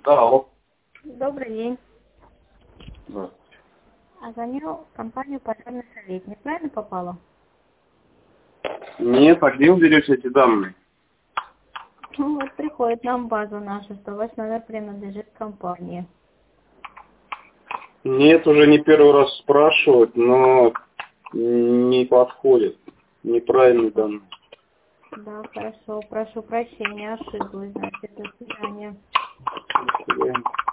Да, алло. Добрый день. Да. Звоню в компанию «Пожарный советник». Правильно попала? Нет, а где вы берете эти данные? Ну, вот приходит нам в базу нашу, что ваш номер принадлежит компании. Нет, уже не первый раз спрашивают, но не подходит. Неправильные данные. Да, хорошо. Прошу прощения, ошиблась, значит. До свидания. До свидания.